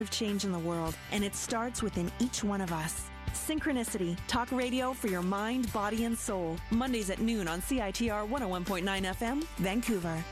change in the world, and it starts within each one of us. Synchronicity, talk radio for your mind, body, and soul. Mondays at noon on CITR 101.9 FM, Vancouver.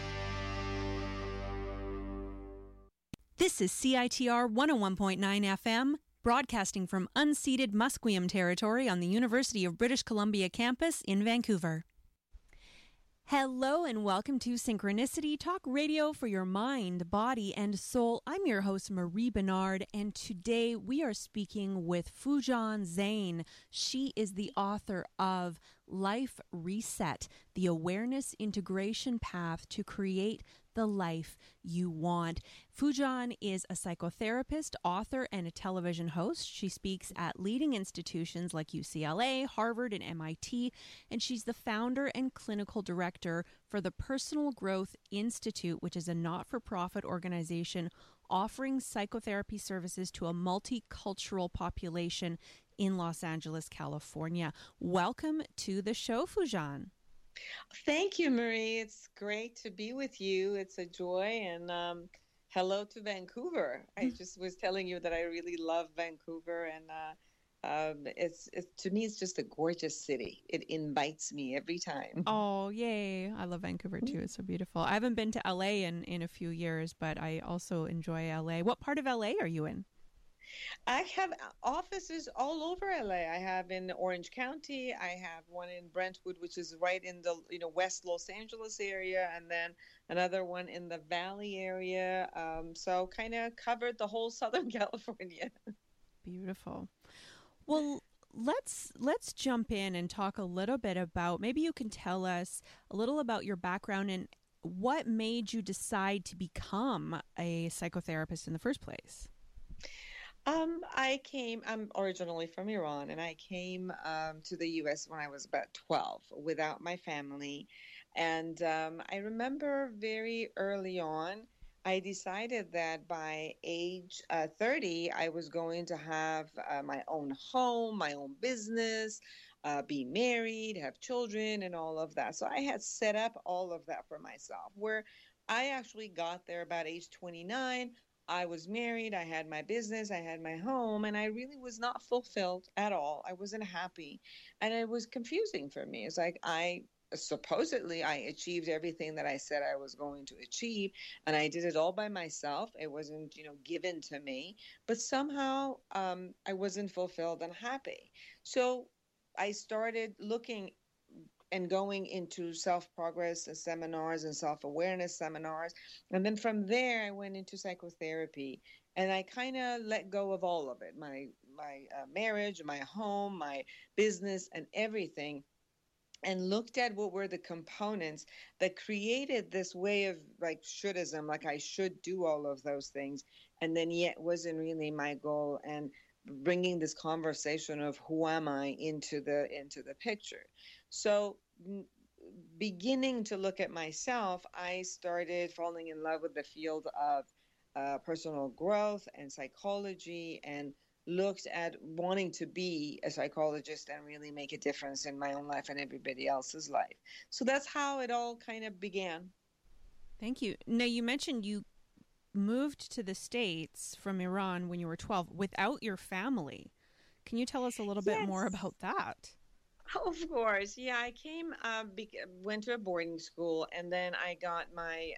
This is CITR 101.9 FM, broadcasting from unceded Musqueam territory on the University of British Columbia campus in Vancouver. Hello and welcome to Synchronicity, talk radio for your mind, body, and soul. I'm your host, Marie Bernard, and today we are speaking with Foojan Zeine. She is the author of Life Reset, the awareness integration path to create the life you want. Foojan is a psychotherapist, author, and a television host. She speaks at leading institutions like UCLA, Harvard, and MIT, and she's the founder and clinical director for the Personal Growth Institute, which is a not-for-profit organization offering psychotherapy services to a multicultural population in Los Angeles, California. Welcome to the show, Foojan. Thank you, Marie. It's great to be with you. It's a joy, and hello to Vancouver. I just was telling you that I really love Vancouver, and it's to me, it's just a gorgeous city. It invites me every time. Oh, yay. I love Vancouver, too. It's so beautiful. I haven't been to LA in a few years, but I also enjoy LA. What part of LA are you in? I have offices all over LA. I have in Orange County. I have one in Brentwood, which is right in the West Los Angeles area, and then another one in the Valley area. So kind of covered the whole Southern California. Beautiful. Well, let's jump in and talk a little bit about, maybe you can tell us a little about your background and what made you decide to become a psychotherapist in the first place. I'm originally from Iran, and I came to the U.S. when I was about 12 without my family. And I remember very early on, I decided that by age 30, I was going to have my own home, my own business, be married, have children, and all of that. So I had set up all of that for myself, where I actually got there about age 29. I was married, I had my business, I had my home, and I really was not fulfilled at all. I wasn't happy, and it was confusing for me. It's like supposedly I achieved everything that I said I was going to achieve, and I did it all by myself. It wasn't, given to me, but somehow I wasn't fulfilled and happy. So I started looking and going into self-progress seminars and self-awareness seminars. And then from there, I went into psychotherapy, and I kind of let go of all of it, my marriage, my home, my business, and everything, and looked at what were the components that created this way of like shouldicism, like I should do all of those things, and then yet wasn't really my goal, and bringing this conversation of who am I into the picture. So beginning to look at myself, I started falling in love with the field of personal growth and psychology, and looked at wanting to be a psychologist and really make a difference in my own life and everybody else's life. So that's how it all kind of began. Thank you. Now, you mentioned you moved to the States from Iran when you were 12 without your family. Can you tell us a little bit more about that? Of course. Yeah, I came, went to a boarding school, and then I got my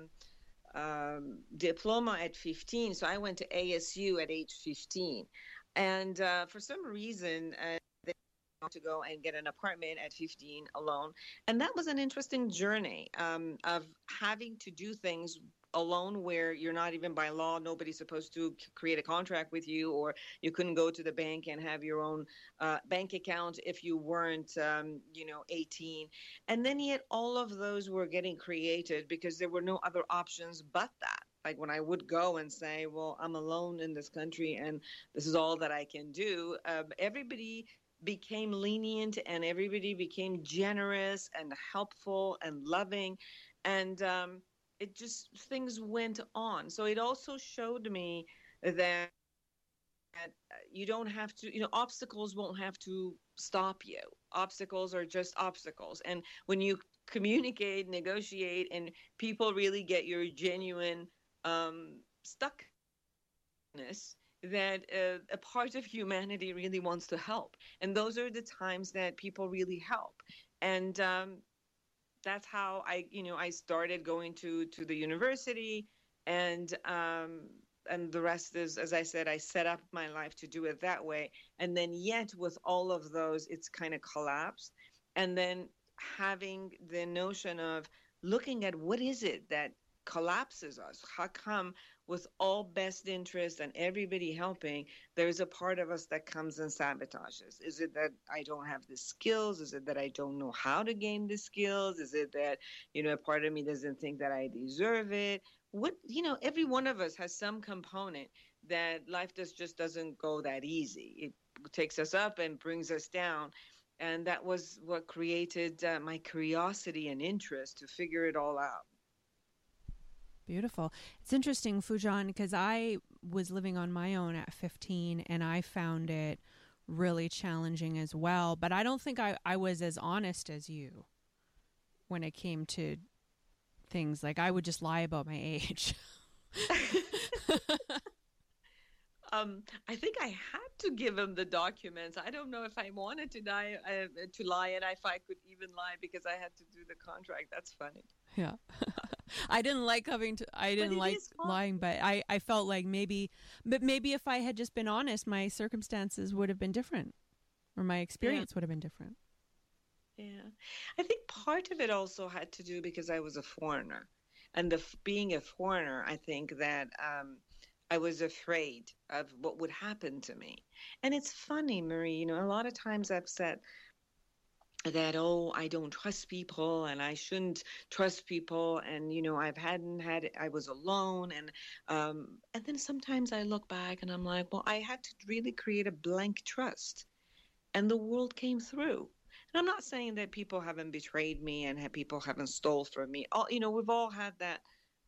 diploma at 15. So I went to ASU at age 15. And for some reason, they wanted to go and get an apartment at 15 alone. And that was an interesting journey of having to do things alone, where you're not even by law, nobody's supposed to create a contract with you, or you couldn't go to the bank and have your own bank account if you weren't 18. And then yet all of those were getting created because there were no other options but that. Like when I would go and say, well, I'm alone in this country and this is all that I can do, everybody became lenient, and everybody became generous and helpful and loving, and it just, things went on. So it also showed me that you don't have to, obstacles won't have to stop you. Obstacles are just obstacles. And when you communicate, negotiate, and people really get your genuine stuck that a part of humanity really wants to help. And those are the times that people really help. And that's how I started going to the university, and the rest is, as I said, I set up my life to do it that way. And then yet with all of those, it's kind of collapsed. And then having the notion of looking at what is it that collapses us? How come with all best interest and everybody helping, there's a part of us that comes and sabotages? Is it that I don't have the skills? Is it that I don't know how to gain the skills? Is it that, a part of me doesn't think that I deserve it? Every one of us has some component that life just doesn't go that easy. It takes us up and brings us down. And that was what created my curiosity and interest to figure it all out. Beautiful. It's interesting, Foojan, because I was living on my own at 15 and I found it really challenging as well. But I don't think I was as honest as you when it came to things. Like, I would just lie about my age. I think I had to give him the documents. I don't know if I wanted to lie, and if I could even lie, because I had to do the contract. That's funny. Yeah. I didn't like lying, but I felt like maybe if I had just been honest, my circumstances would have been different, or my experience would have been different. Yeah. I think part of it also had to do because I was a foreigner, and being a foreigner, I think that, I was afraid of what would happen to me. And it's funny, Marie, a lot of times I've said that, I don't trust people and I shouldn't trust people. And, I was alone. And then sometimes I look back and I'm like, well, I had to really create a blank trust, and the world came through. And I'm not saying that people haven't betrayed me and people haven't stole from me. We've all had that.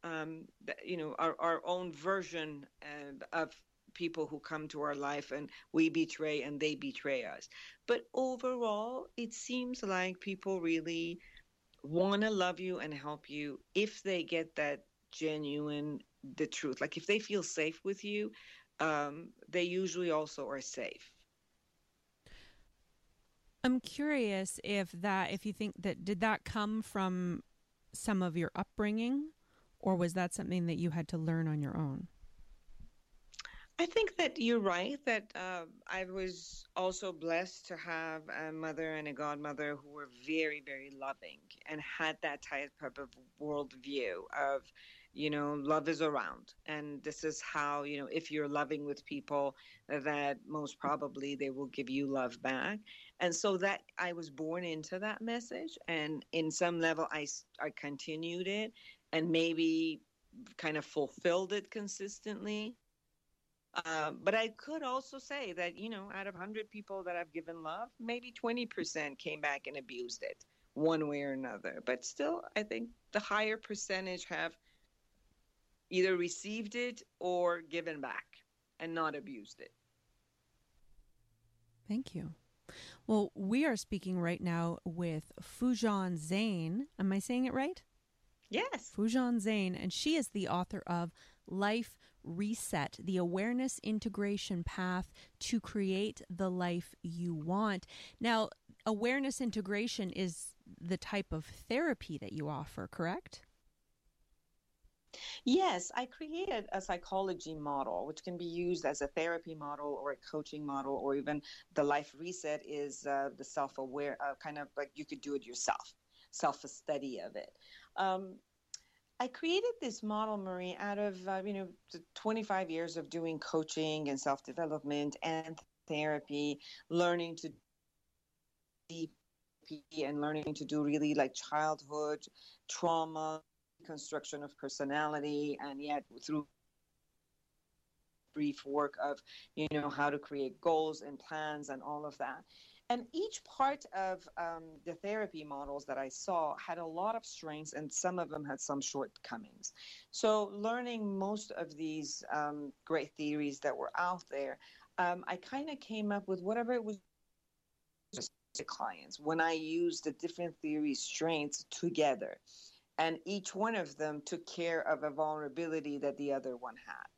Our own version of people who come to our life and we betray and they betray us. But overall, it seems like people really want to love you and help you if they get that the truth. Like, if they feel safe with you, they usually also are safe. I'm curious if you think that, did that come from some of your upbringing? Or was that something that you had to learn on your own? I think that you're right, that I was also blessed to have a mother and a godmother who were very, very loving and had that type of worldview of, love is around. And this is how, if you're loving with people, that most probably they will give you love back. And so that I was born into that message. And in some level, I continued it and maybe kind of fulfilled it consistently. But I could also say that, out of 100 people that I've given love, maybe 20% came back and abused it one way or another. But still, I think the higher percentage have either received it or given back and not abused it. Thank you. Well, we are speaking right now with Foojan Zeine. Am I saying it right? Yes. Foojan Zeine, and she is the author of Life Reset, the Awareness Integration Path to Create the Life You Want. Now, awareness integration is the type of therapy that you offer, correct? Yes, I created a psychology model, which can be used as a therapy model or a coaching model, or even the Life Reset is the self-aware, kind of like you could do it yourself, self-study of it. I created this model, Marie, out of, 25 years of doing coaching and self-development and therapy, learning to and learning to do really like childhood trauma, construction of personality, and yet through brief work of, how to create goals and plans and all of that. And each part of the therapy models that I saw had a lot of strengths, and some of them had some shortcomings. So learning most of these great theories that were out there, I kind of came up with whatever it was to clients when I used the different theory strengths together. And each one of them took care of a vulnerability that the other one had.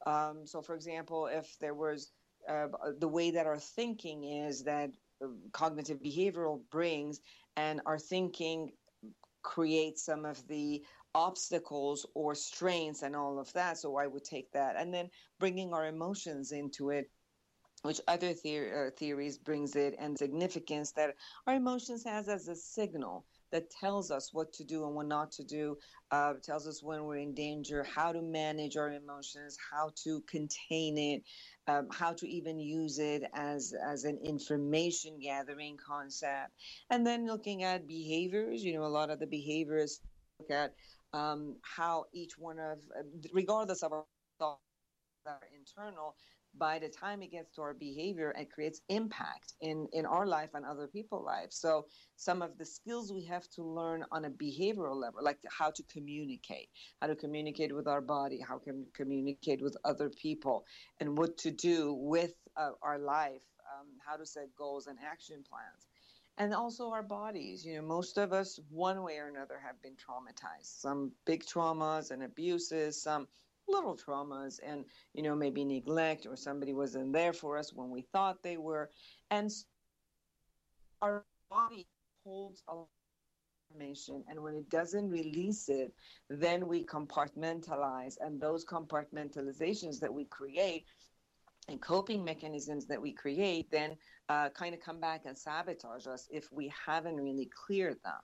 So, for example, if there was the way that our thinking is that cognitive behavioral brings, and our thinking create some of the obstacles or strains and all of that. So I would take that. And then bringing our emotions into it, which other theories brings it, and significance that our emotions has as a signal that tells us what to do and what not to do, tells us when we're in danger, how to manage our emotions, how to contain it, how to even use it as an information gathering concept. And then looking at behaviors, a lot of the behaviors look at how each one of, regardless of our thoughts that are internal, by the time it gets to our behavior, it creates impact in our life and other people's lives. So some of the skills we have to learn on a behavioral level, like how to communicate with our body, how to communicate with other people, and what to do with our life, how to set goals and action plans. And also our bodies. Most of us, one way or another, have been traumatized. Some big traumas and abuses, some little traumas, and maybe neglect, or somebody wasn't there for us when we thought they were. And our body holds a lot of information, and when it doesn't release it, then we compartmentalize, and those compartmentalizations that we create and coping mechanisms that we create then kind of come back and sabotage us if we haven't really cleared them.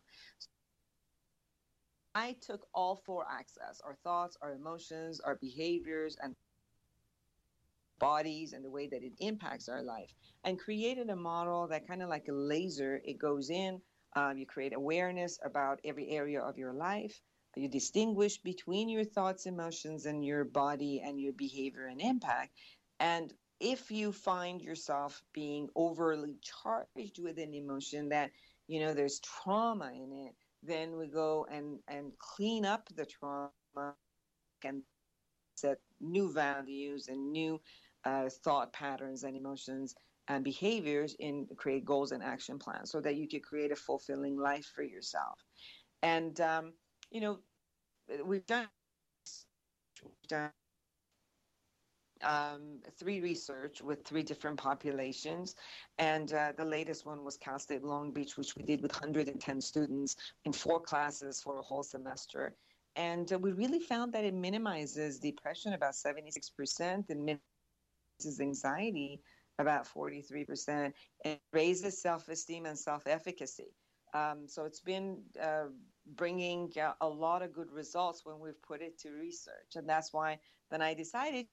I took all four axes: our thoughts, our emotions, our behaviors, and bodies, and the way that it impacts our life, and created a model that kind of like a laser. It goes in, you create awareness about every area of your life. You distinguish between your thoughts, emotions, and your body and your behavior and impact. And if you find yourself being overly charged with an emotion that, there's trauma in it, then we go and clean up the trauma and set new values and new thought patterns and emotions and behaviors, in create goals and action plans so that you can create a fulfilling life for yourself. And, we've done 3 research with 3 different populations. And the latest one was Cal State Long Beach, which we did with 110 students in 4 classes for a whole semester. And we really found that it minimizes depression about 76%, and minimizes anxiety about 43%, and raises self-esteem and self-efficacy. So it's been bringing a lot of good results when we've put it to research. And that's why then I decided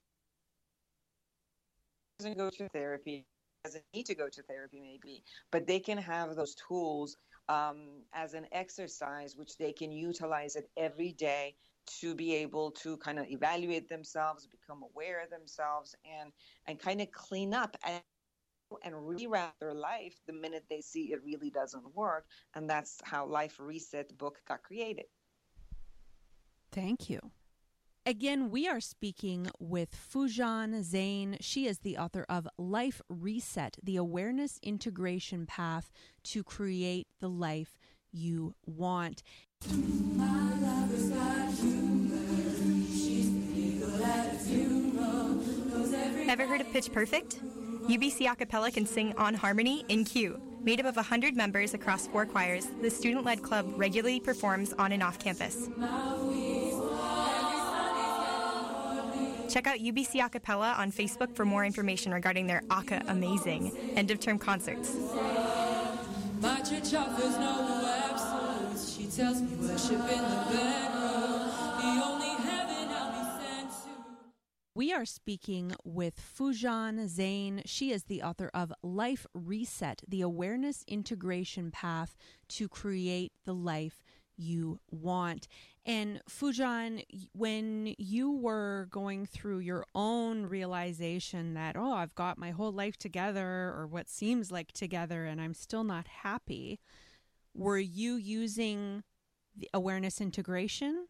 doesn't go to therapy, doesn't need to go to therapy maybe, but they can have those tools as an exercise, which they can utilize it every day to be able to kind of evaluate themselves, become aware of themselves, and kind of clean up and rewrap their life the minute they see it really doesn't work. And that's how Life Reset book got created. Thank you. Again, we are speaking with Foojan Zeine. She is the author of Life Reset, the Awareness Integration Path to Create the Life You Want. Ever heard of Pitch Perfect? UBC Acapella can sing on harmony in Q. Made up of 100 members across 4 choirs, the student-led club regularly performs on and off campus. Check out UBC Acapella on Facebook for more information regarding their Aka Amazing end-of-term concerts. My church offers no absolutes. She tells me worship in the bedroom. The only heaven I'll be sent to. We are speaking with Foojan Zeine. She is the author of Life Reset, the Awareness Integration Path to Create the Life You Want. And Foojan, when you were going through your own realization that, I've got my whole life together, or what seems like together, and I'm still not happy, were you using the awareness integration?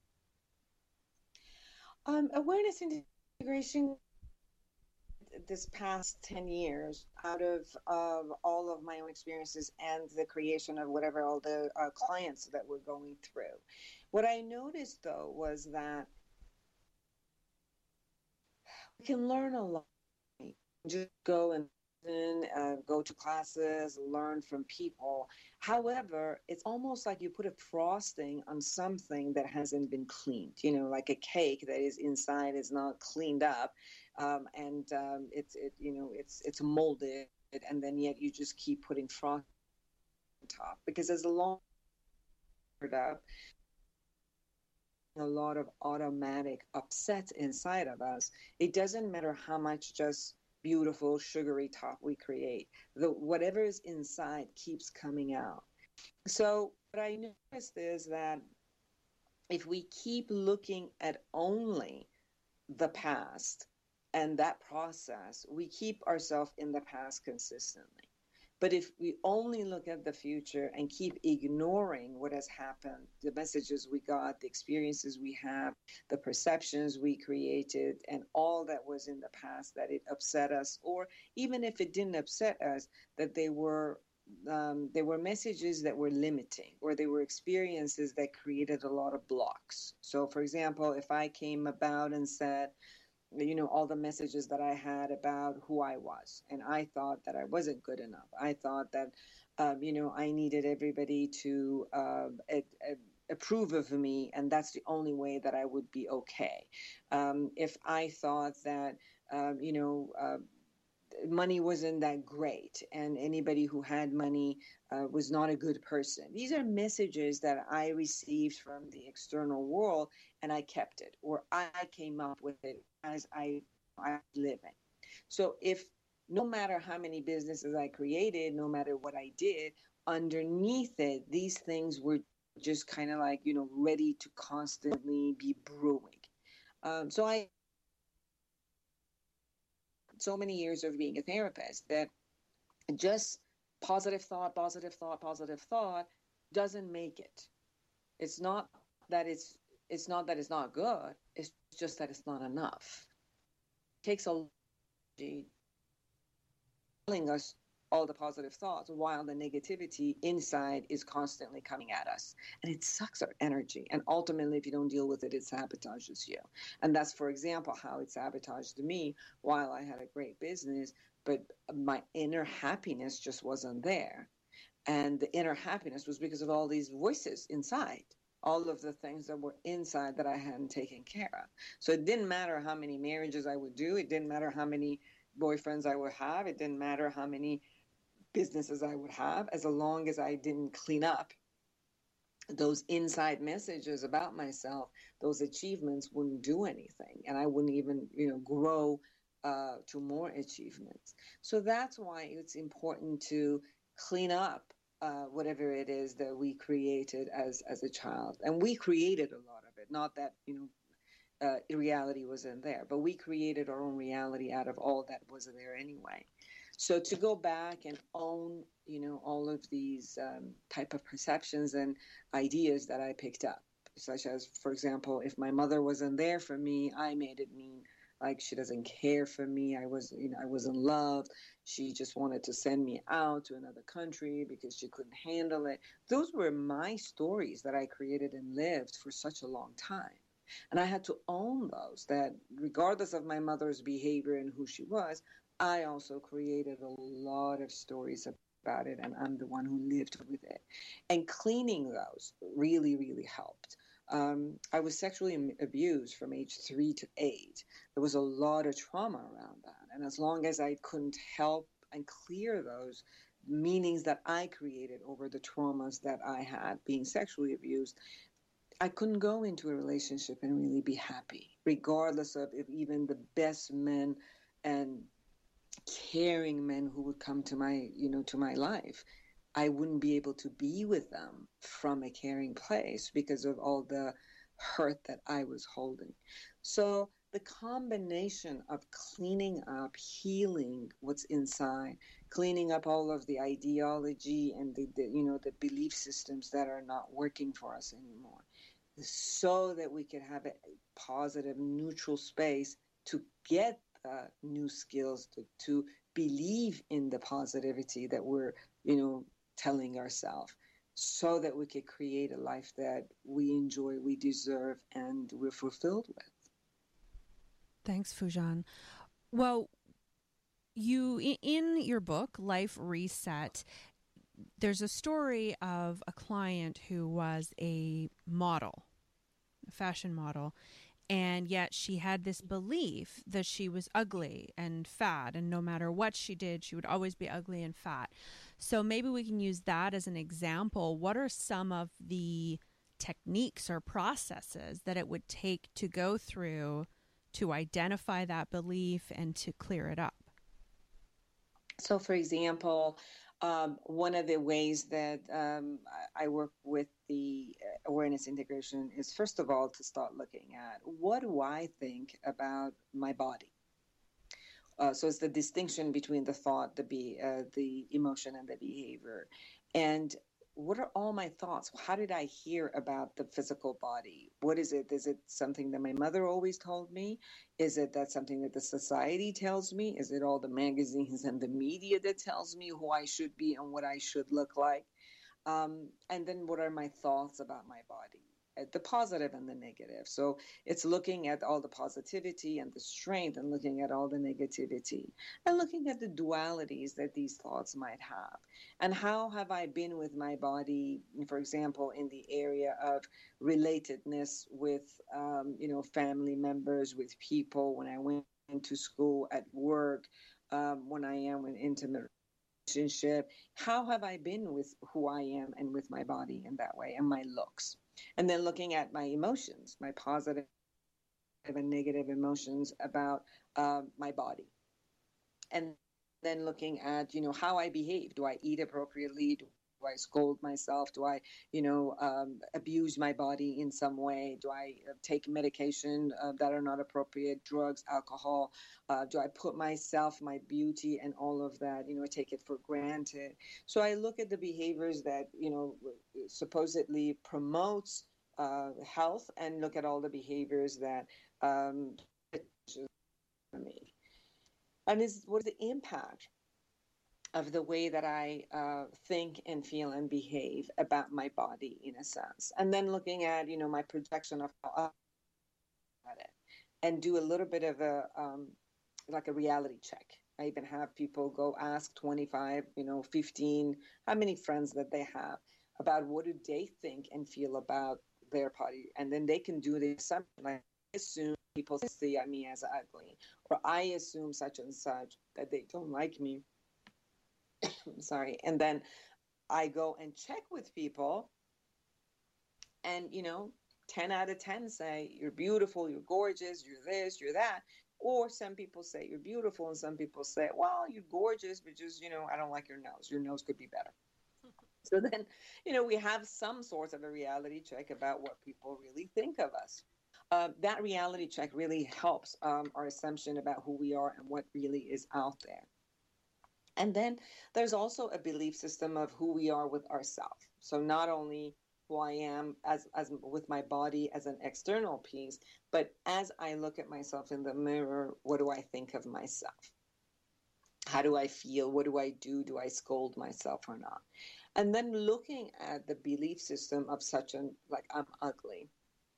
Awareness integration this past 10 years out of all of my own experiences and the creation of whatever all the clients that we're going through. What I noticed, though, was that You can learn a lot. Just go and go to classes, learn from people. However, it's almost like you put a frosting on something that hasn't been cleaned. Like a cake that is inside is not cleaned up, and it's molded, and then yet you just keep putting frost on top because as long as it's up, a lot of automatic upsets inside of us. It doesn't matter how much just beautiful sugary top we create. Whatever is inside keeps coming out. So what I noticed is that if we keep looking at only the past and that process, we keep ourselves in the past consistently. But if we only look at the future and keep ignoring what has happened, the messages we got, the experiences we have, the perceptions we created, and all that was in the past that it upset us, or even if it didn't upset us, that they were messages that were limiting, or they were experiences that created a lot of blocks. So, for example, if I came about and said, all the messages that I had about who I was. And I thought that I wasn't good enough. I thought that, I needed everybody to approve of me, and that's the only way that I would be okay. If I thought that, money wasn't that great and anybody who had money was not a good person. These are messages that I received from the external world and I kept it, or I came up with it as I was living. So if no matter how many businesses I created, no matter what I did, underneath it, these things were just kind of like, ready to constantly be brewing. So many years of being a therapist that just positive thought doesn't make it. It's not that it's not good. It's just that it's not enough. It takes a lot of telling us all the positive thoughts while the negativity inside is constantly coming at us. And it sucks our energy. And ultimately, if you don't deal with it, it sabotages you. And that's, for example, how it sabotaged me while I had a great business, but my inner happiness just wasn't there. And the inner happiness was because of all these voices inside, all of the things that were inside that I hadn't taken care of. So it didn't matter how many marriages I would do. It didn't matter how many boyfriends I would have. It didn't matter how many businesses I would have, as long as I didn't clean up those inside messages about myself, those achievements wouldn't do anything, and I wouldn't even grow to more achievements. So that's why it's important to clean up whatever it is that we created as a child. And we created a lot of it, not that reality wasn't there, but we created our own reality out of all that was there anyway. So to go back and own, all of these type of perceptions and ideas that I picked up, such as, for example, if my mother wasn't there for me, I made it mean like she doesn't care for me. I wasn't loved. She just wanted to send me out to another country because she couldn't handle it. Those were my stories that I created and lived for such a long time. And I had to own those, that regardless of my mother's behavior and who she was, I also created a lot of stories about it, and I'm the one who lived with it. And cleaning those really, really helped. I was sexually abused from age 3 to 8. There was a lot of trauma around that. And as long as I couldn't help and clear those meanings that I created over the traumas that I had being sexually abused, I couldn't go into a relationship and really be happy, regardless of if even the best men and caring men who would come to my life, I wouldn't be able to be with them from a caring place because of all the hurt that I was holding. So the combination of cleaning up, healing what's inside, cleaning up all of the ideology and the belief systems that are not working for us anymore, so that we can have a positive, neutral space to get new skills, to believe in the positivity that we're, telling ourselves, so that we could create a life that we enjoy, we deserve, and we're fulfilled with. Thanks, Fujan. Well, in your book, Life Reset, there's a story of a client who was a model, a fashion model, and yet she had this belief that she was ugly and fat, and no matter what she did, she would always be ugly and fat. So maybe we can use that as an example. What are some of the techniques or processes that it would take to go through to identify that belief and to clear it up? So, for example, one of the ways that I work with the awareness integration is, first of all, to start looking at what do I think about my body. So it's the distinction between the thought, the emotion, and the behavior. And what are all my thoughts? How did I hear about the physical body? What is it? Is it something that my mother always told me? Is it that something that the society tells me? Is it all the magazines and the media that tells me who I should be and what I should look like? And then what are my thoughts about my body? The positive and the negative. So it's looking at all the positivity and the strength and looking at all the negativity and looking at the dualities that these thoughts might have. And how have I been with my body, for example, in the area of relatedness with, family members, with people, when I went to school, at work, when I am in intimate relationship, how have I been with who I am and with my body in that way and my looks? And then looking at my emotions, my positive and negative emotions about my body. And then looking at, how I behave. Do I eat appropriately? Do I scold myself? Do I, abuse my body in some way? Do I take medication that are not appropriate, drugs, alcohol? Do I put myself, my beauty and all of that, take it for granted? So I look at the behaviors that, supposedly promotes health and look at all the behaviors that me. And what is the impact of the way that I think and feel and behave about my body, in a sense. And then looking at, my projection of how I at it, and do a little bit of like a reality check. I even have people go ask 25, 15, how many friends that they have about what do they think and feel about their body. And then they can do the assumption, like, I assume people see me as ugly, or I assume such and such, that they don't like me. Sorry. And then I go and check with people and, 10 out of 10 say, you're beautiful, you're gorgeous, you're this, you're that. Or some people say you're beautiful and some people say, well, you're gorgeous, but just, I don't like your nose. Your nose could be better. So then, we have some sort of a reality check about what people really think of us. That reality check really helps our assumption about who we are and what really is out there. And then there's also a belief system of who we are with ourselves. So not only who I am as with my body as an external piece, but as I look at myself in the mirror, what do I think of myself? How do I feel? What do I do? Do I scold myself or not? And then looking at the belief system of like, I'm ugly.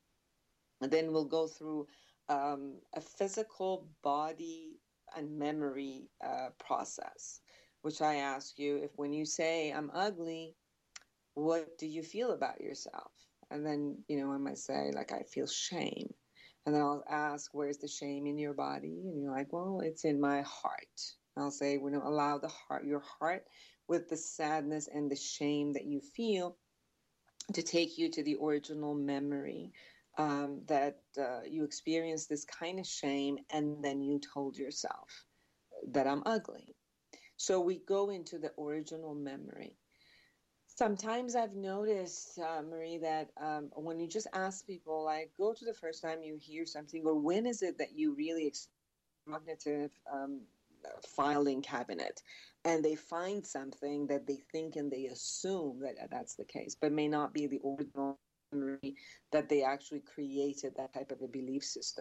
And then we'll go through a physical body and memory process, which I ask you, if when you say I'm ugly, what do you feel about yourself? And then, I might say, like, I feel shame. And then I'll ask, where's the shame in your body? And you're like, well, it's in my heart. And I'll say, allow your heart with the sadness and the shame that you feel to take you to the original memory that you experienced this kind of shame, and then you told yourself that I'm ugly. So we go into the original memory. Sometimes I've noticed, Marie, that when you just ask people, like, go to the first time you hear something, or when is it that you really cognitive filing cabinet, and they find something that they think and they assume that that's the case, but may not be the original memory that they actually created that type of a belief system.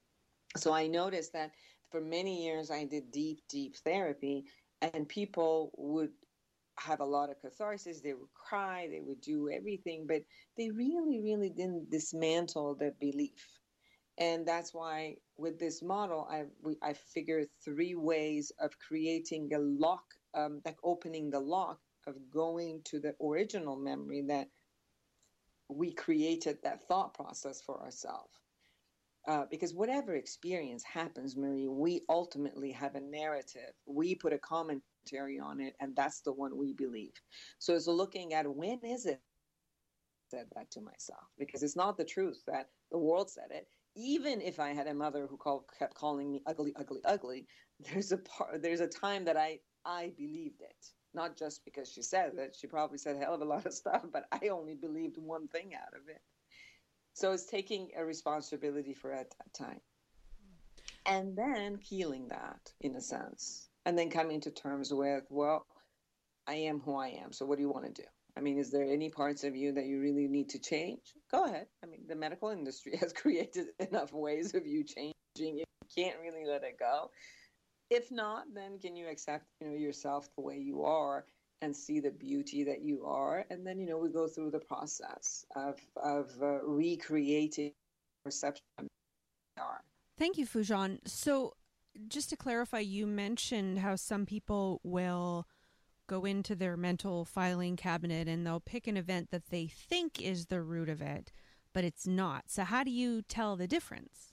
So I noticed that for many years I did deep therapy, and people would have a lot of catharsis. They would cry, they would do everything, but they really didn't dismantle the belief. And that's why with this model, I figured 3 ways of creating a lock, like opening the lock of going to the original memory that we created that thought process for ourselves. Because whatever experience happens, Marie, we ultimately have a narrative. We put a commentary on it, and that's the one we believe. So it's looking at when is it I said that to myself, because it's not the truth that the world said it. Even if I had a mother who kept calling me ugly, ugly, ugly, there's a time that I believed it. Not just because she said it. She probably said a hell of a lot of stuff, but I only believed one thing out of it. So it's taking a responsibility for it at that time. And then healing that, in a sense. And then coming to terms with, well, I am who I am. So what do you want to do? I mean, is there any parts of you that you really need to change? Go ahead. I mean, the medical industry has created enough ways of you changing. You can't really let it go. If not, then can you accept, yourself the way you are and see the beauty that you are? And then, we go through the process of recreating perception of who we are. Thank you, Foojan. So just to clarify, you mentioned how some people will go into their mental filing cabinet and they'll pick an event that they think is the root of it, but it's not. So how do you tell the difference?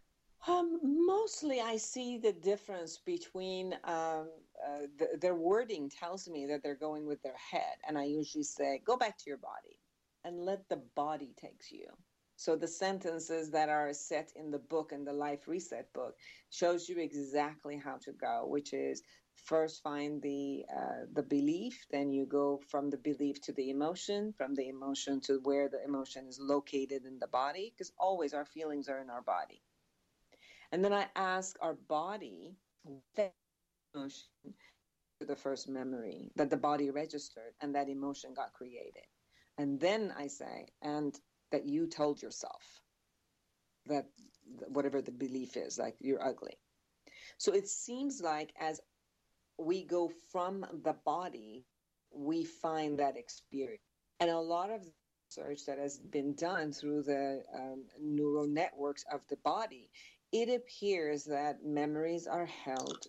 Mostly I see the difference between their wording tells me that they're going with their head. And I usually say, go back to your body and let the body take you. So the sentences that are set in the book, in the Life Reset book, shows you exactly how to go, which is first find the belief, then you go from the belief to the emotion, from the emotion to where the emotion is located in the body, because always our feelings are in our body. And then I ask our body that emotion to the first memory that the body registered and that emotion got created. And then I say, and that you told yourself that whatever the belief is, like you're ugly. So it seems like as we go from the body, we find that experience. And a lot of research that has been done through the neural networks of the body, it appears that memories are held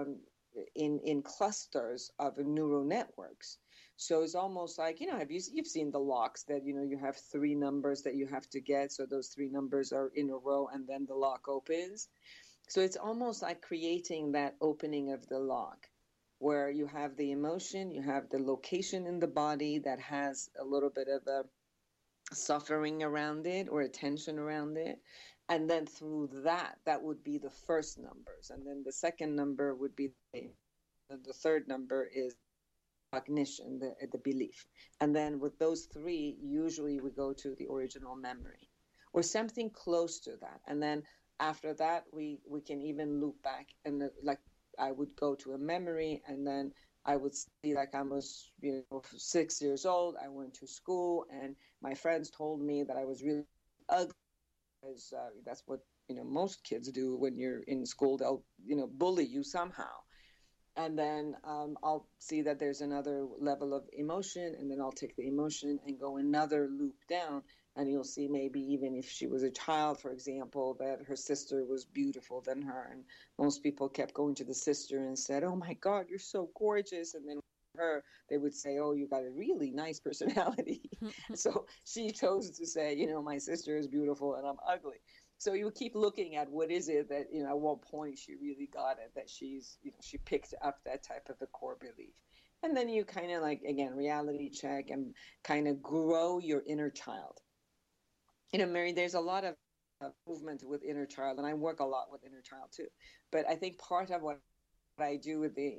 in clusters of neural networks. So it's almost like, you've seen the locks that, you have 3 numbers that you have to get. So those 3 numbers are in a row and then the lock opens. So it's almost like creating that opening of the lock where you have the emotion, you have the location in the body that has a little bit of a suffering around it or a tension around it. And then through that would be the first numbers. And then the second number would be the third number is cognition, the belief. And then with those 3, usually we go to the original memory or something close to that. And then after that, we can even loop back and like I would go to a memory and then I would see like I was, 6 years old. I went to school and my friends told me that I was really ugly. Because that's what most kids do when you're in school. They'll bully you somehow, and then I'll see that there's another level of emotion, and then I'll take the emotion and go another loop down, and you'll see maybe even if she was a child, for example, that her sister was beautiful than her, and most people kept going to the sister and said, "Oh my God, you're so gorgeous," and then her they would say, "Oh, you got a really nice personality." So she chose to say, my sister is beautiful and I'm ugly. So you keep looking at what is it that at what point she really got it, that she's she picked up that type of a core belief. And then you kind of like, again, reality check and kind of grow your inner child. Mary, there's a lot of movement with inner child, and I work a lot with inner child too. But I think part of what I do with the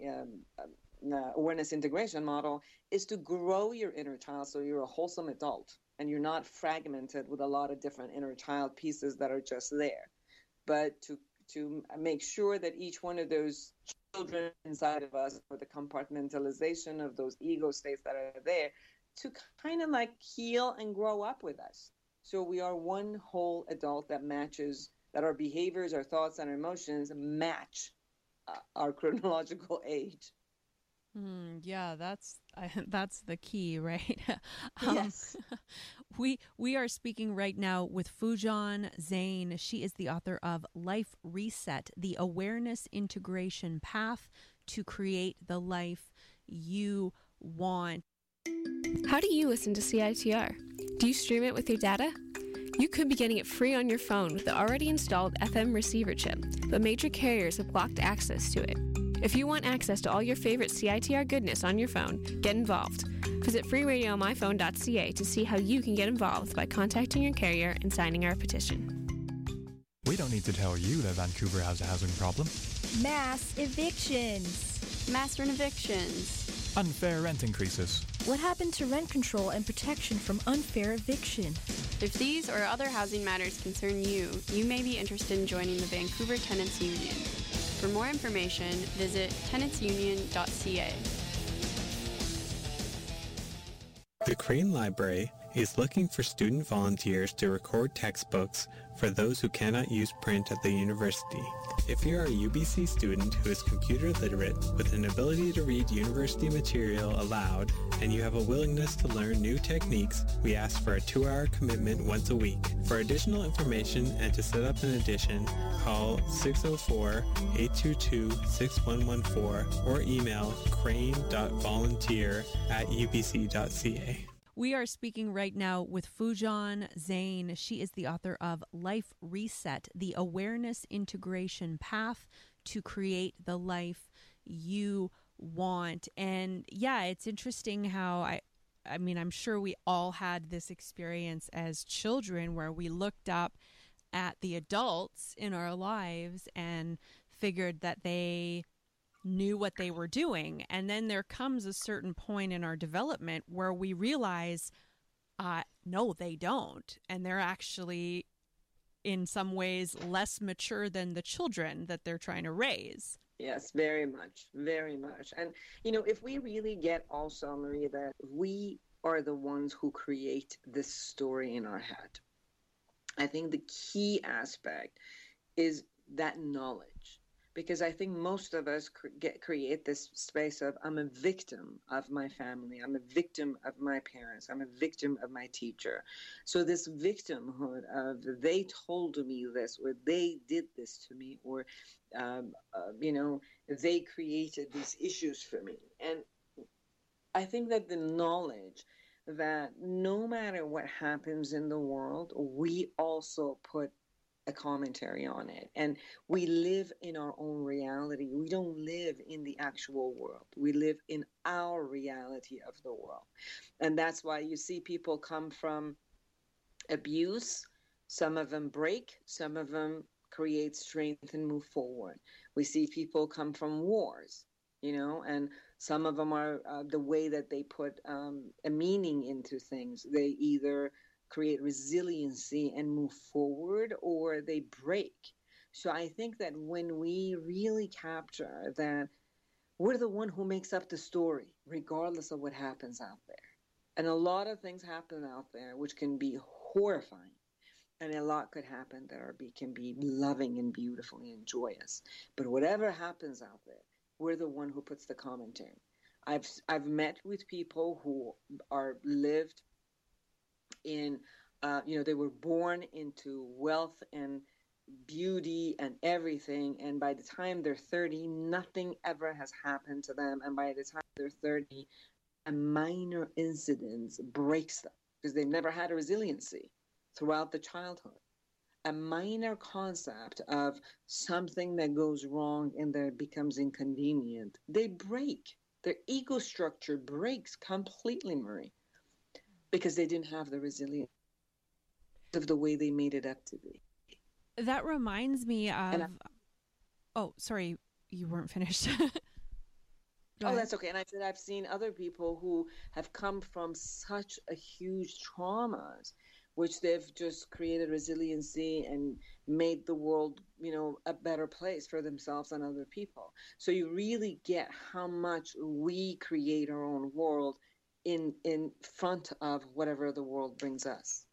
awareness integration model is to grow your inner child so you're a wholesome adult and you're not fragmented with a lot of different inner child pieces that are just there, but to make sure that each one of those children inside of us, or the compartmentalization of those ego states that are there, to kind of like heal and grow up with us, so we are one whole adult that matches, that our behaviors, our thoughts, and our emotions match our chronological age. Yeah, that's the key, right? Yes. We are speaking right now with Foojan Zeine. She is the author of Life Reset: The Awareness Integration Path to Create the Life You Want. How do you listen to CITR? Do you stream it with your data? You could be getting it free on your phone with the already installed FM receiver chip, but major carriers have blocked access to it. If you want access to all your favorite CITR goodness on your phone, get involved. Visit freeradiomyphone.ca to see how you can get involved by contacting your carrier and signing our petition. We don't need to tell you that Vancouver has a housing problem. Mass evictions. Mass evictions. Unfair rent increases. What happened to rent control and protection from unfair eviction? If these or other housing matters concern you, you may be interested in joining the Vancouver Tenants Union. For more information, visit tenantsunion.ca. The Crane Library is looking for student volunteers to record textbooks for those who cannot use print at the university. If you're a UBC student who is computer literate with an ability to read university material aloud and you have a willingness to learn new techniques, we ask for a 2-hour commitment once a week. For additional information and to set up an edition, call 604-822-6114 or email crane.volunteer@ubc.ca. We are speaking right now with Foojan Zeine. She is the author of Life Reset: The Awareness Integration Path to Create the Life You Want. And yeah, it's interesting how I mean, I'm sure we all had this experience as children where we looked up at the adults in our lives and figured that they knew what they were doing. And then there comes a certain point in our development where we realize, no, they don't. And they're actually, in some ways, less mature than the children that they're trying to raise. Yes, very much, very much. And, if we really get also, Maria, that we are the ones who create this story in our head, I think the key aspect is that knowledge. Because I think most of us create this space of, I'm a victim of my family, I'm a victim of my parents, I'm a victim of my teacher. So this victimhood of they told me this, or they did this to me, or, they created these issues for me. And I think that the knowledge that no matter what happens in the world, we also put a commentary on it, and we live in our own reality. We don't live in the actual world. We live in our reality of the world. And that's why you see people come from abuse. Some of them break, some of them create strength and move forward. We see people come from wars, and some of them are the way that they put a meaning into things. They either create resiliency and move forward, or they break. So I think that when we really capture that we're the one who makes up the story, regardless of what happens out there. And a lot of things happen out there which can be horrifying. And a lot could happen that can be loving and beautiful and joyous. But whatever happens out there, we're the one who puts the commentary. I've met with people who are lived in, they were born into wealth and beauty and everything, and by the time they're 30, nothing ever has happened to them, and by the time they're 30, a minor incident breaks them because they've never had a resiliency throughout the childhood. A minor concept of something that goes wrong and that becomes inconvenient, they break. Their ego structure breaks completely, Marie, because they didn't have the resilience of the way they made it up to be. That reminds me of... Oh, sorry, you weren't finished. Oh, that's okay. And I said I've seen other people who have come from such a huge traumas, which they've just created resiliency and made the world, a better place for themselves and other people. So you really get how much we create our own world in front of whatever the world brings us.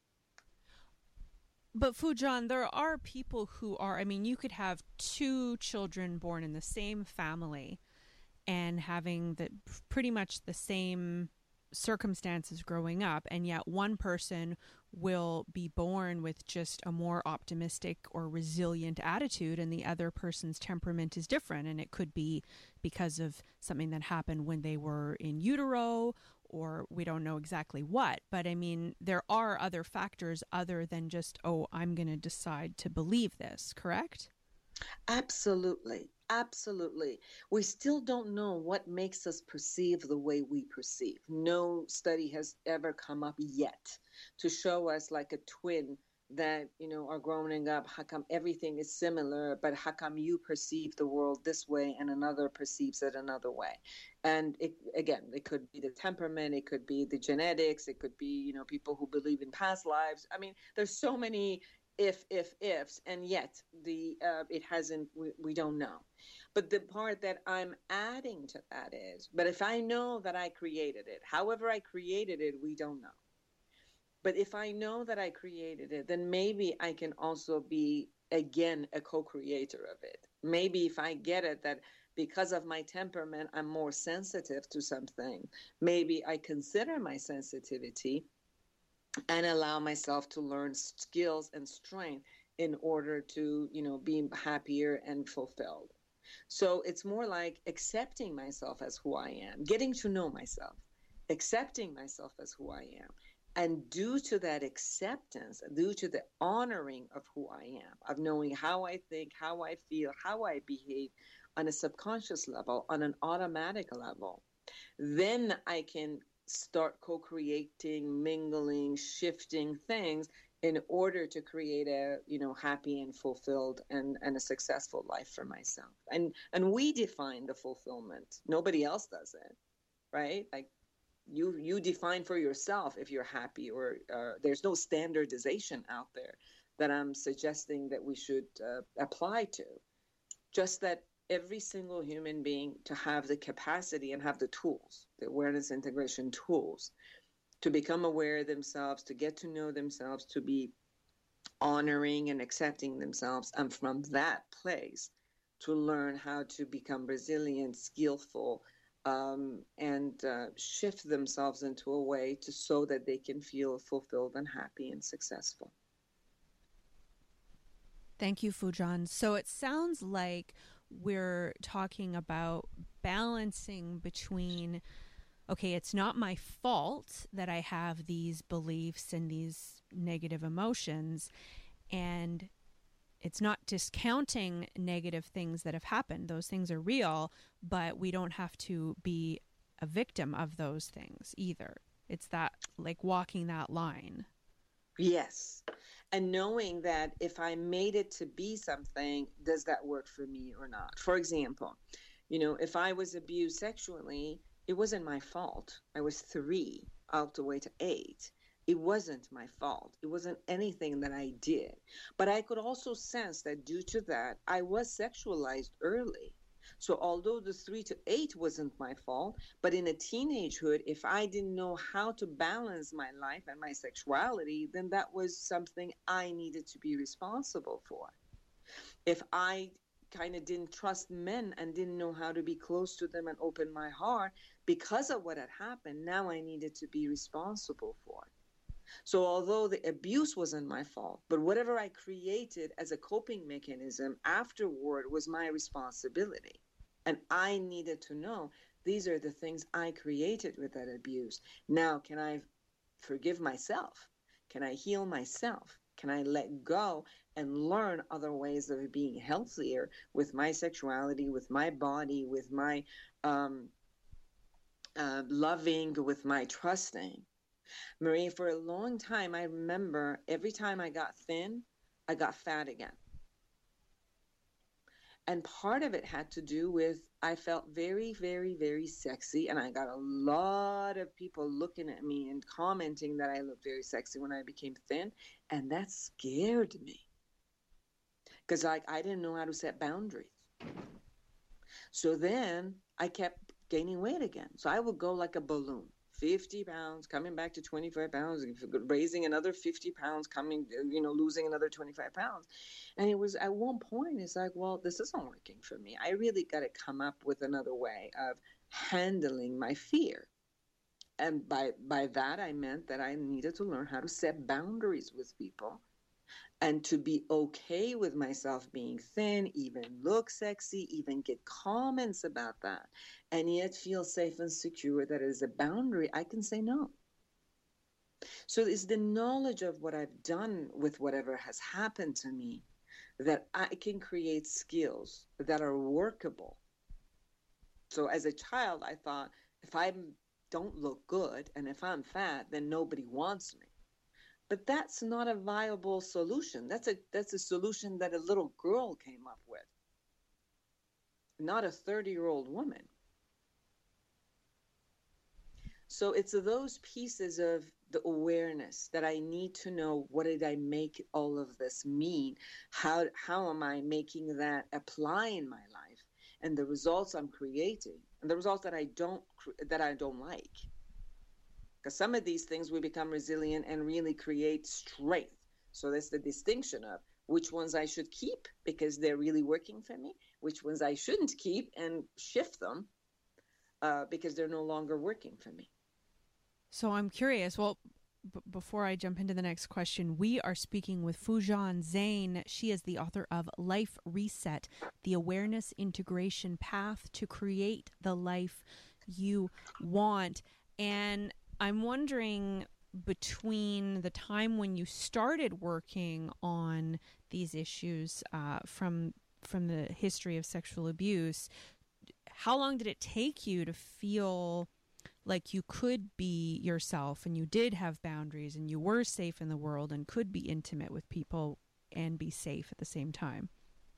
But Foojan, there are people who are, you could have two children born in the same family, and having pretty much the same circumstances growing up, and yet one person will be born with just a more optimistic or resilient attitude, and the other person's temperament is different. And it could be because of something that happened when they were in utero, or we don't know exactly what. But I mean, there are other factors other than just, oh, I'm going to decide to believe this, correct? Absolutely. Absolutely. We still don't know what makes us perceive the way we perceive. No study has ever come up yet to show us, like a twin that, are growing up, how come everything is similar, but how come you perceive the world this way and another perceives it another way? And it could be the temperament, it could be the genetics, it could be, people who believe in past lives. I mean, there's so many ifs, and yet it hasn't, we don't know. But the part that I'm adding to that is, but if I know that I created it, however I created it, we don't know. But if I know that I created it, then maybe I can also be, again, a co-creator of it. Maybe if I get it that because of my temperament, I'm more sensitive to something, maybe I consider my sensitivity and allow myself to learn skills and strength in order to, be happier and fulfilled. So it's more like accepting myself as who I am, getting to know myself, accepting myself as who I am. And due to that acceptance, due to the honoring of who I am, of knowing how I think, how I feel, how I behave on a subconscious level, on an automatic level, then I can start co-creating, mingling, shifting things in order to create a, happy and fulfilled and a successful life for myself. And we define the fulfillment. Nobody else does it, right? Like you define for yourself if you're happy, or there's no standardization out there that I'm suggesting that we should apply to. Just that every single human being to have the capacity and have the tools, the awareness integration tools, to become aware of themselves, to get to know themselves, to be honoring and accepting themselves, and from that place to learn how to become resilient, skillful, and shift themselves into a way so that they can feel fulfilled and happy and successful. Thank you, Foojan. So it sounds like we're talking about balancing between, okay, it's not my fault that I have these beliefs and these negative emotions, and it's not discounting negative things that have happened. Those things are real, but we don't have to be a victim of those things either. It's that, like, walking that line. Yes. And knowing that if I made it to be something, does that work for me or not? For example, if I was abused sexually, it wasn't my fault. I was 3 all the way to 8. It wasn't my fault. It wasn't anything that I did. But I could also sense that due to that, I was sexualized early. So although the 3 to 8 wasn't my fault, but in a teenagehood, if I didn't know how to balance my life and my sexuality, then that was something I needed to be responsible for. If I kind of didn't trust men and didn't know how to be close to them and open my heart because of what had happened, now I needed to be responsible for it. So although the abuse wasn't my fault, but whatever I created as a coping mechanism afterward was my responsibility. And I needed to know these are the things I created with that abuse. Now, can I forgive myself? Can I heal myself? Can I let go and learn other ways of being healthier with my sexuality, with my body, with my loving, with my trusting? Marie, for a long time, I remember every time I got thin, I got fat again. And part of it had to do with I felt very, very, very sexy. And I got a lot of people looking at me and commenting that I looked very sexy when I became thin. And that scared me. Because I didn't know how to set boundaries. So then I kept gaining weight again. So I would go like a balloon, 50 pounds, coming back to 25 pounds, raising another 50 pounds, coming, losing another 25 pounds. And it was at one point, it's like, well, this isn't working for me. I really got to come up with another way of handling my fear. And by that, I meant that I needed to learn how to set boundaries with people and to be okay with myself being thin, even look sexy, even get comments about that, and yet feel safe and secure that as a boundary, I can say no. So it's the knowledge of what I've done with whatever has happened to me that I can create skills that are workable. So as a child, I thought, if I don't look good and if I'm fat, then nobody wants me. But that's not a viable solution. That's a solution that a little girl came up with, not a 30-year-old woman. So it's those pieces of the awareness that I need to know, what did I make all of this mean? How am I making that apply in my life? And the results I'm creating, and the results that I don't like. Because some of these things we become resilient and really create strength. So that's the distinction of which ones I should keep because they're really working for me, which ones I shouldn't keep and shift them because they're no longer working for me. So I'm curious, well, before I jump into the next question, we are speaking with Foojan Zeine. She is the author of Life Reset, The Awareness Integration Path to Create the Life You Want. And I'm wondering, between the time when you started working on these issues from the history of sexual abuse, how long did it take you to feel like you could be yourself and you did have boundaries and you were safe in the world and could be intimate with people and be safe at the same time?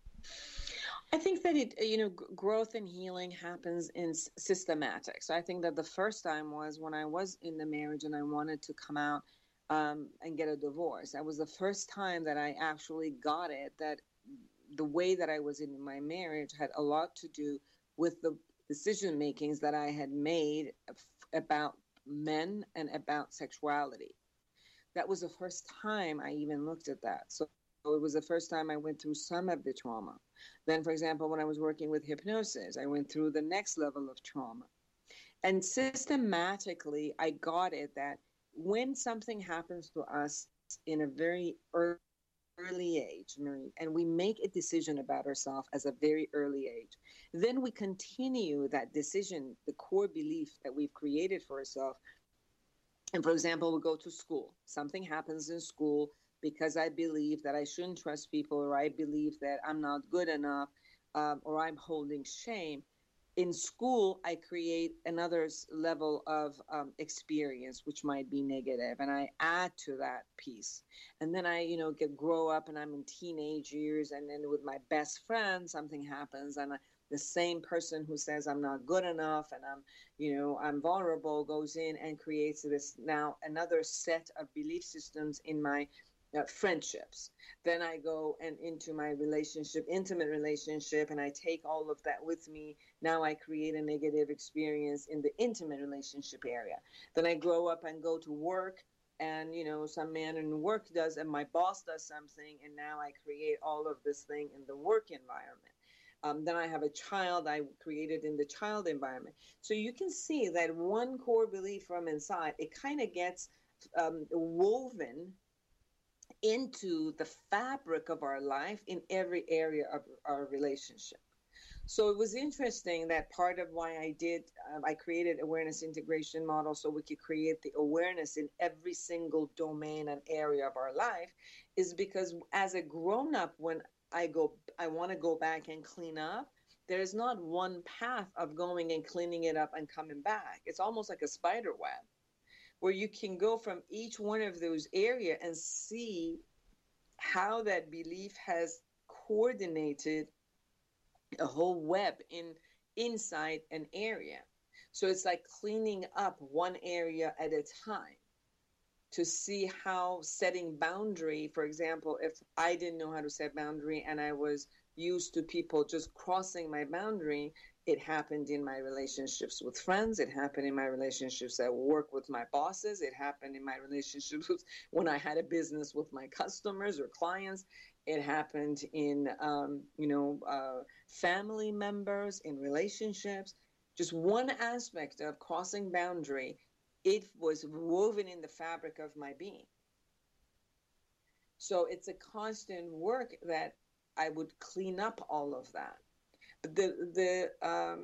I think that growth and healing happens in systematic. So I think that the first time was when I was in the marriage and I wanted to come out and get a divorce. That was the first time that I actually got it, that the way that I was in my marriage had a lot to do with the decision makings that I had made about men and about sexuality. That was the first time I even looked at that. So it was the first time I went through some of the trauma. Then, for example, when I was working with hypnosis, I went through the next level of trauma. And systematically, I got it that when something happens to us in a very early age, and we make a decision about ourselves as a very early age, then we continue that decision, the core belief that we've created for ourselves. And for example, we go to school. Something happens in school because I believe that I shouldn't trust people, or I believe that I'm not good enough, or I'm holding shame. In school, I create another level of experience, which might be negative, and I add to that piece. And then I, grow up, and I'm in teenage years, and then with my best friend, something happens, and the same person who says I'm not good enough and I'm vulnerable goes in and creates this now another set of belief systems in my friendships. Then I go and into my relationship, intimate relationship, and I take all of that with me. Now I create a negative experience in the intimate relationship area. Then I grow up and go to work, and some man in work does, and my boss does something, and now I create all of this thing in the work environment. Then I have a child, I created in the child environment. So you can see that one core belief from inside, it kind of gets woven into the fabric of our life in every area of our relationship. So it was interesting that part of why I created awareness integration model, so we could create the awareness in every single domain and area of our life, is because as a grown-up, when I want to go back and clean up, there is not one path of going and cleaning it up and coming back. It's almost like a spider web, where you can go from each one of those areas and see how that belief has coordinated a whole web inside an area. So it's like cleaning up one area at a time to see how setting boundary, for example, if I didn't know how to set boundary and I was used to people just crossing my boundary, It happened in my relationships with friends. It happened in my relationships at work with my bosses. It happened in my relationships when I had a business with my customers or clients. It happened in, family members, in relationships. Just one aspect of crossing boundary, it was woven in the fabric of my being. So it's a constant work that I would clean up all of that. The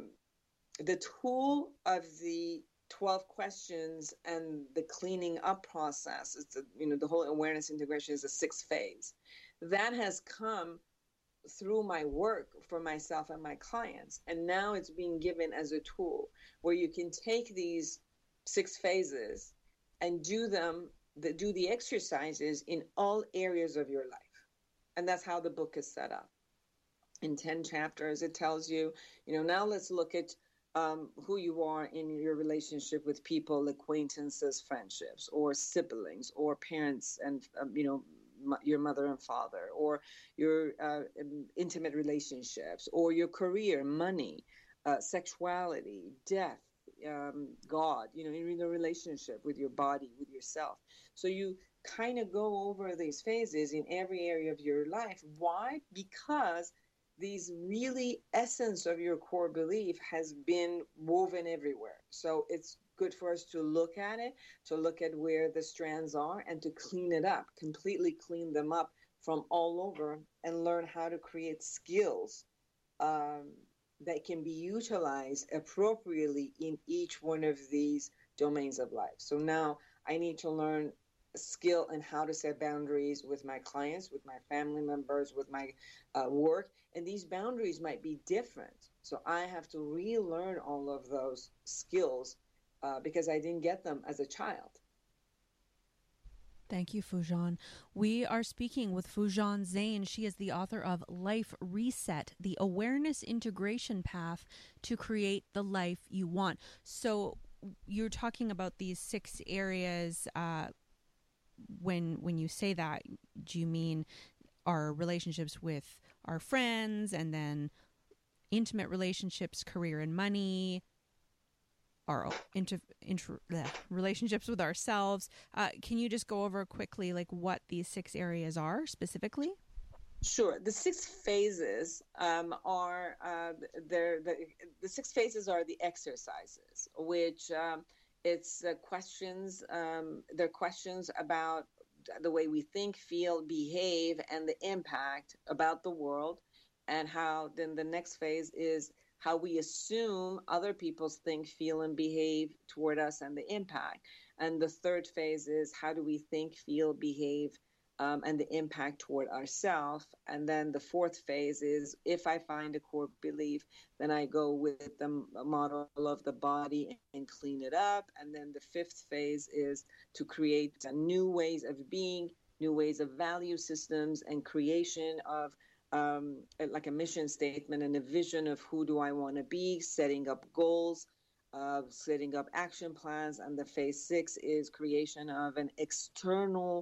tool of the 12 questions and the cleaning up process, it's the whole awareness integration is a 6 phase. That has come through my work for myself and my clients. And now it's being given as a tool where you can take these 6 phases and do the exercises in all areas of your life. And that's how the book is set up. In 10 chapters, it tells you, now let's look at who you are in your relationship with people, acquaintances, friendships, or siblings, or parents and, your mother and father, or your intimate relationships, or your career, money, sexuality, death, God, in a relationship with your body, with yourself. So you kind of go over these phases in every area of your life. Why? Because these really essence of your core belief has been woven everywhere. So it's good for us to look at it, to look at where the strands are and to clean it up, completely clean them up from all over and learn how to create skills that can be utilized appropriately in each one of these domains of life. So now I need to learn a skill in how to set boundaries with my clients, with my family members, with my work. And these boundaries might be different. So I have to relearn all of those skills because I didn't get them as a child. Thank you, Foojan. We are speaking with Foojan Zeine. She is the author of Life Reset, the Awareness Integration Path to Create the Life You Want. So you're talking about these 6 areas. When you say that, do you mean our relationships with our friends and then intimate relationships, career and money, our relationships with ourselves? Can you just go over quickly like what these 6 areas are specifically? Sure. The 6 phases are the 6 phases are the exercises, which it's questions. They're questions about the way we think, feel, behave, and the impact about the world, and how then the next phase is how we assume other people think, feel, and behave toward us and the impact. And the third phase is how do we think, feel, behave, and the impact toward ourselves. And then the fourth phase is if I find a core belief, then I go with the model of the body and clean it up. And then the fifth phase is to create new ways of being, new ways of value systems, and creation of like a mission statement and a vision of who do I want to be, setting up goals, setting up action plans. And the phase 6 is creation of an external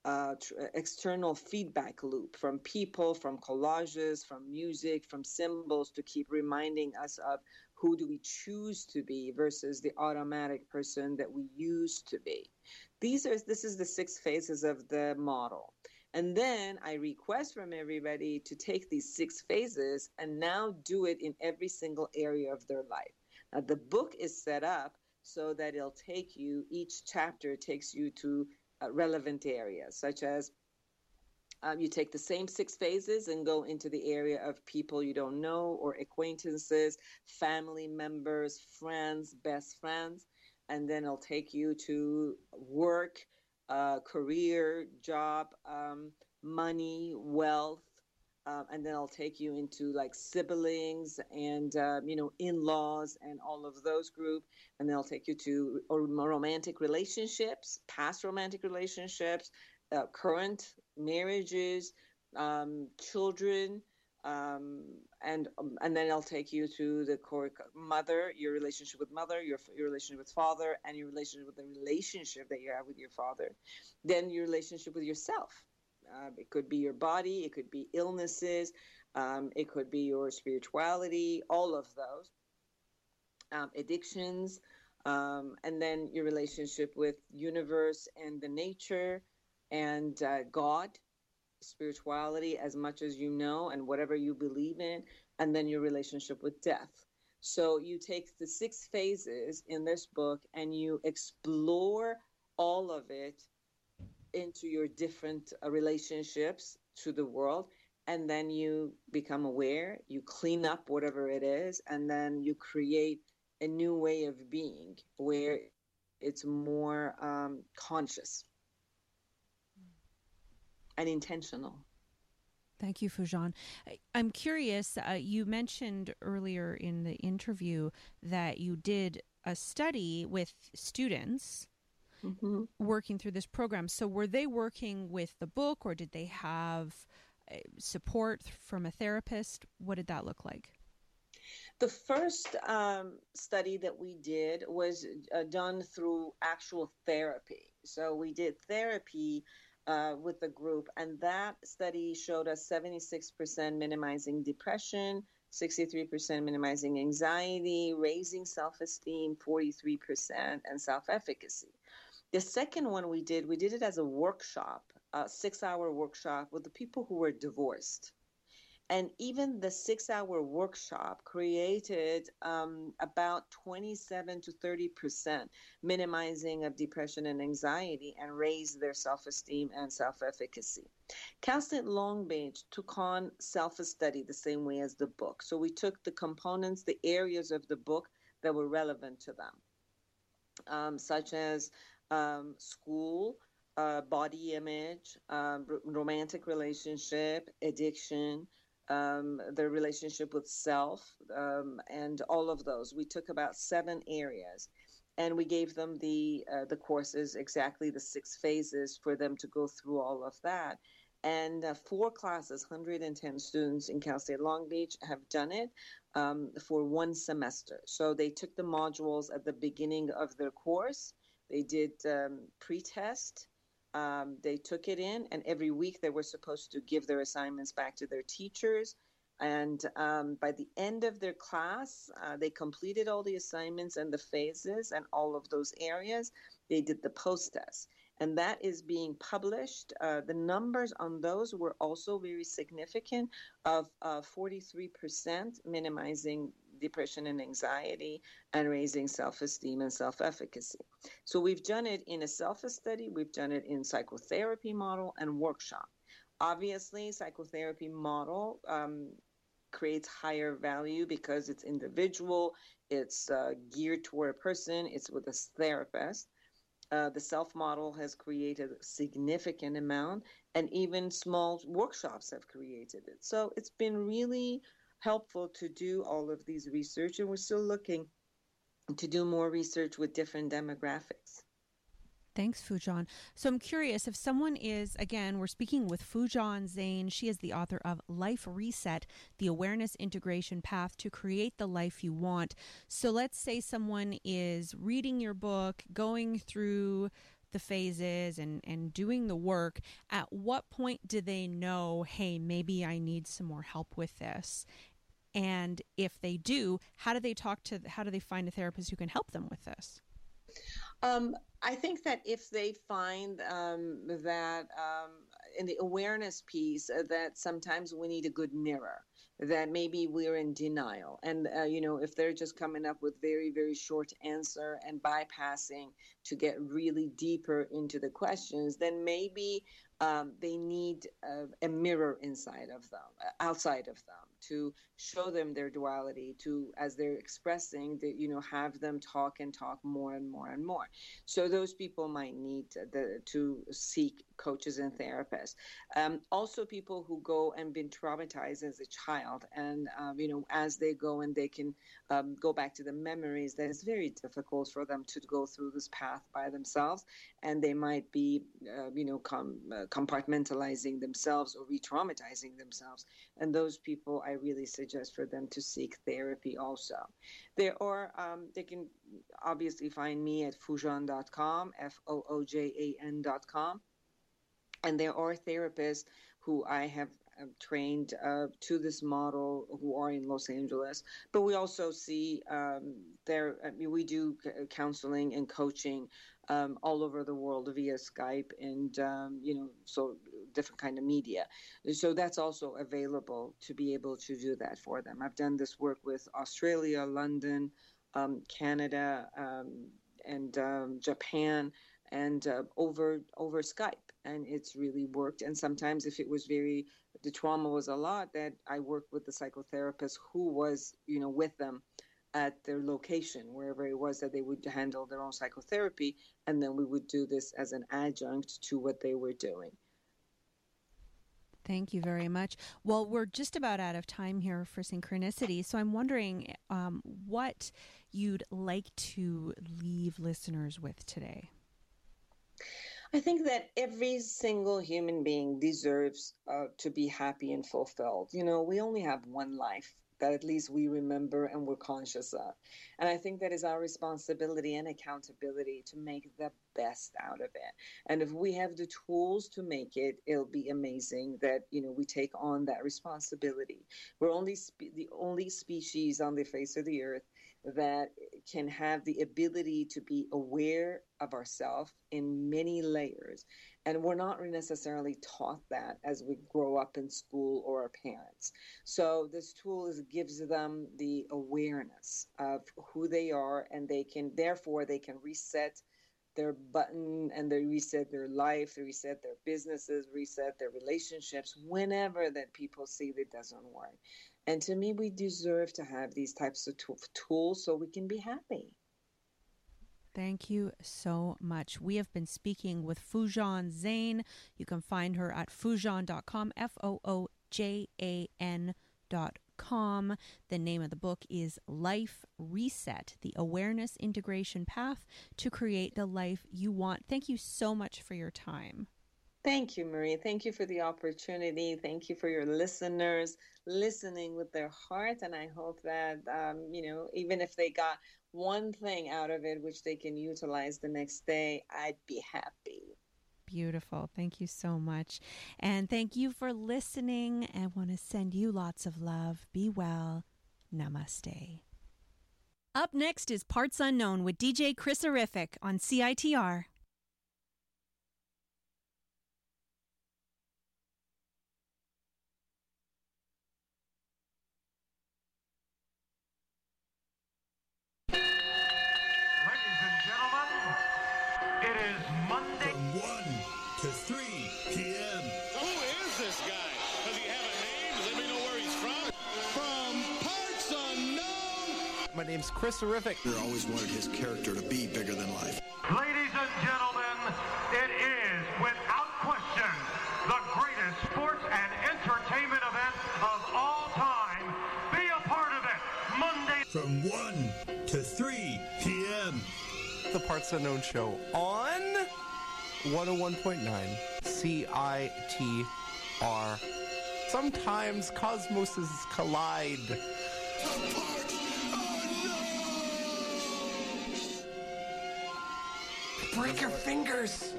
feedback loop from people, from collages, from music, from symbols to keep reminding us of who do we choose to be versus the automatic person that we used to be. This is the 6 phases of the model. And then I request from everybody to take these 6 phases and now do it in every single area of their life. Now, the book is set up so that it'll take you, each chapter takes you to relevant areas, such as you take the same 6 phases and go into the area of people you don't know or acquaintances, family members, friends, best friends, and then it'll take you to work, career, job, money, wealth, and then I'll take you into like siblings and, in-laws and all of those groups. And then I'll take you to romantic relationships, past romantic relationships, current marriages, children, and then I'll take you to the core mother, your relationship with mother, your relationship with father, and your relationship with the relationship that you have with your father. Then your relationship with yourself. It could be your body, it could be illnesses, it could be your spirituality, all of those. addictions, and then your relationship with universe and the nature and God, spirituality as much as you know and whatever you believe in, and then your relationship with death. So you take the 6 phases in this book and you explore all of it into your different relationships to the world, and then you become aware, you clean up whatever it is, and then you create a new way of being where it's more conscious and intentional. Thank you, Foojan. I'm curious, you mentioned earlier in the interview that you did a study with students working through this program. So were they working with the book, or did they have support from a therapist? What did that look like? The first study that we did was done through actual therapy. So we did therapy with the group, and that study showed us 76% minimizing depression, 63% minimizing anxiety, raising self-esteem, 43%, and self-efficacy. The second one we did it as a workshop, a 6-hour workshop with the people who were divorced. And even the 6-hour workshop created about 27 to 30% minimizing of depression and anxiety, and raised their self-esteem and self-efficacy. Cal State Long Beach took on self-study the same way as the book. So we took the components, the areas of the book that were relevant to them, such as school, body image, romantic relationship, addiction, their relationship with self, and all of those. We took about 7 areas, and we gave them the courses, exactly the 6 phases for them to go through all of that. And 4 classes, 110 students in Cal State Long Beach have done it for 1 semester. So they took the modules at the beginning of their course. They did pre-test. They took it in, and every week they were supposed to give their assignments back to their teachers. And by the end of their class, they completed all the assignments and the phases and all of those areas. They did the post-test, and that is being published. The numbers on those were also very significant, of 43% minimizing depression and anxiety, and raising self-esteem and self-efficacy. So we've done it in a self-study, we've done it in psychotherapy model and workshop. Obviously, psychotherapy model creates higher value because it's individual, it's geared toward a person, it's with a therapist. The self model has created a significant amount, and even small workshops have created it. So it's been really helpful to do all of these research, and we're still looking to do more research with different demographics. Thanks, Foojan. So I'm curious, if someone is, again, we're speaking with Foojan Zeine. She is the author of Life Reset, The Awareness Integration Path to Create the Life You Want. So let's say someone is reading your book, going through the phases and doing the work. At what point do they know, hey, maybe I need some more help with this? And if they do, how do they find a therapist who can help them with this? I think that if they find that in the awareness piece, that sometimes we need a good mirror, that maybe we're in denial. And, if they're just coming up with very, very short answer and bypassing to get really deeper into the questions, then maybe they need a mirror outside of them, to show them their duality, to, as they're expressing, have them talk more and more and more. So those people might need to seek coaches and therapists. Also, people who go and been traumatized as a child, and as they go and they can go back to the memories, that it's very difficult for them to go through this path by themselves, and they might be compartmentalizing themselves or re-traumatizing themselves. And those people, I really suggest for them to seek therapy also. They can obviously find me at foojan.com, FOOJAN.com. And there are therapists who I have trained to this model who are in Los Angeles. But we also see we do counseling and coaching all over the world via Skype and, so different kind of media. So that's also available to be able to do that for them. I've done this work with Australia, London, Canada, and Japan, and over Skype, and it's really worked. And sometimes if it was the trauma was a lot, that I worked with the psychotherapist who was, with them at their location, wherever it was that they would handle their own psychotherapy, and then we would do this as an adjunct to what they were doing. Thank you very much. Well, we're just about out of time here for Synchronicity, so I'm wondering what you'd like to leave listeners with today. I think that every single human being deserves to be happy and fulfilled. We only have one life that at least we remember and we're conscious of. And I think that is our responsibility and accountability to make the best out of it. And if we have the tools to make it, it'll be amazing that, we take on that responsibility. We're the only species on the face of the earth that can have the ability to be aware of ourselves in many layers. And we're not necessarily taught that as we grow up in school or our parents. So this tool gives them the awareness of who they are, and they can reset their button, and they reset their life, they reset their businesses, reset their relationships whenever that people see that doesn't work. And to me, we deserve to have these types of tools so we can be happy. Thank you so much. We have been speaking with Foojan Zeine. You can find her at foojan.com, FOOJAN.com. The name of the book is Life Reset, the Awareness Integration Path to Create the Life You Want. Thank you so much for your time. Thank you, Maria. Thank you for the opportunity. Thank you for your listeners listening with their heart. And I hope that, even if they got one thing out of it, which they can utilize the next day, I'd be happy. Beautiful. Thank you so much. And thank you for listening. I want to send you lots of love. Be well. Namaste. Up next is Parts Unknown with DJ Chris-erific on CITR. My name's Chris-erific. He always wanted his character to be bigger than life. Ladies and gentlemen, it is, without question, the greatest sports and entertainment event of all time. Be a part of it, Monday from 1 to 3 p.m. The Parts Unknown Show on 101.9 CITR. Sometimes cosmoses collide. Break your fingers!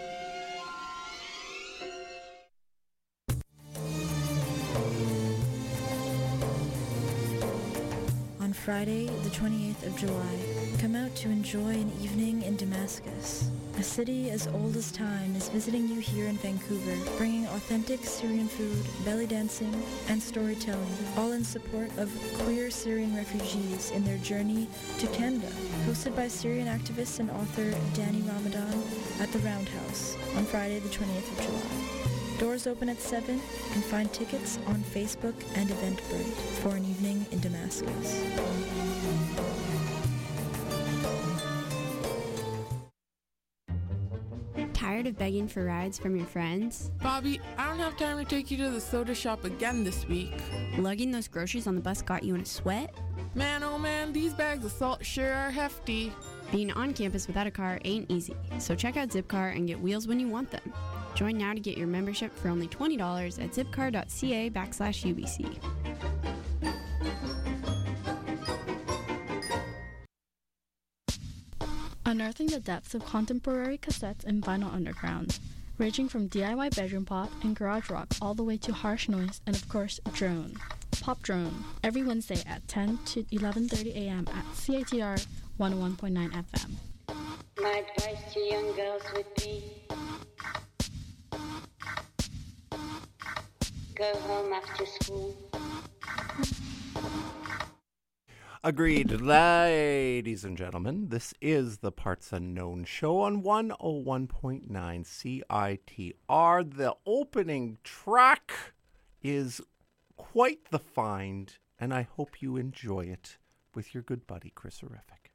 On Friday, the 28th of July, come out to enjoy an evening in Damascus. A city as old as time is visiting you here in Vancouver, bringing authentic Syrian food, belly dancing, and storytelling, all in support of queer Syrian refugees in their journey to Canada. Hosted by Syrian activist and author Danny Ramadan at the Roundhouse on Friday, the 20th of July. Doors open at 7. You can find tickets on Facebook and Eventbrite for an evening in Damascus. Tired of begging for rides from your friends? Bobby, I don't have time to take you to the soda shop again this week. Lugging those groceries on the bus got you in a sweat? Man, oh man, these bags of salt sure are hefty. Being on campus without a car ain't easy, so check out Zipcar and get wheels when you want them. Join now to get your membership for only $20 at zipcar.ca/UBC. Unearthing the depths of contemporary cassettes and vinyl underground. ranging from DIY bedroom pop and garage rock all the way to harsh noise and, of course, drone. Pop Drone, every Wednesday at 10 to 11:30 a.m. at CITR 101.9 FM. My advice to young girls would be, go home after school. Agreed. Ladies and gentlemen, this is the Parts Unknown show on 101.9 CITR. The opening track is quite the find, and I hope you enjoy it with your good buddy, Chris Horrific.